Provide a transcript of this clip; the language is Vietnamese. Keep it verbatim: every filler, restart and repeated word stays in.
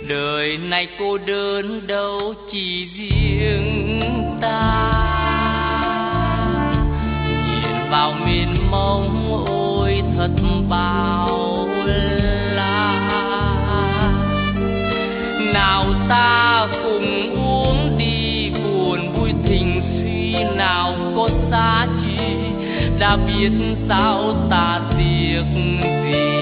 Đời này cô đơn đâu chỉ riêng ta, nhìn vào miền mông ôi thật bao la. Nào ta cùng uống đi buồn vui tình suy, nào có giá trị đã biết sao ta tiếc gì.